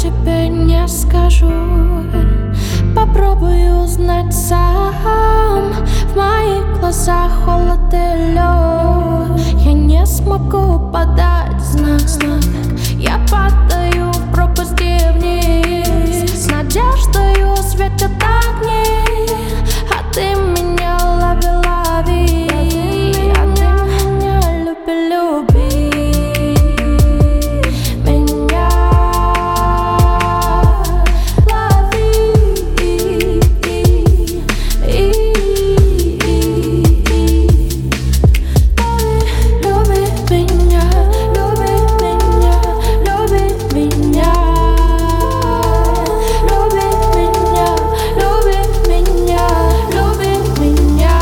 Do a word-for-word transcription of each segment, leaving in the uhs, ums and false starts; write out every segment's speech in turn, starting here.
тебе не скажу. Попробую узнать сам. В моих глазах холод и лед. Я не смогу подать знак. Я падаю в пропасти вниз. С надеждою светят огни, а ты меня лови, лови. А ты меня люби, люби. Меня лови. Люби меня, люби меня, люби меня. Люби меня, люби меня, люби меня.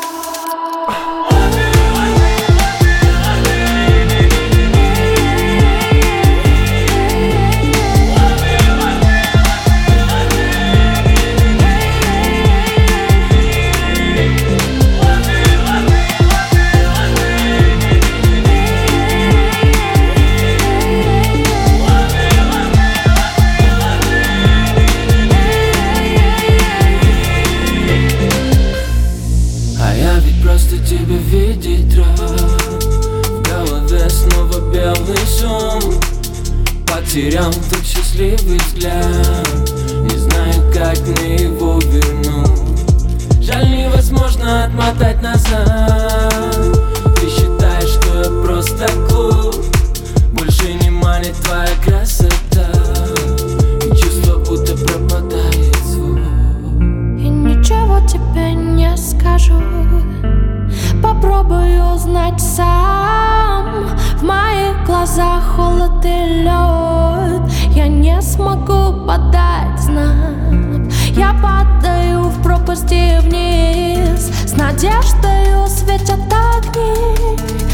А я ведь просто тебя видеть рад. В голове снова белый шум. Потерял тот счастливый взгляд. Не знаю, как мне его вернуть. Жаль, невозможно отмотать назад. Ты считаешь, что я просто глуп. Больше не манит твоя красота. И чувство, будто пропадает звук. И ничего тебе не скажу. Попробую узнать сам. В моих глазах холод и лед. Я не смогу подать знак. Я падаю в пропасти вниз. С надеждою светят огни,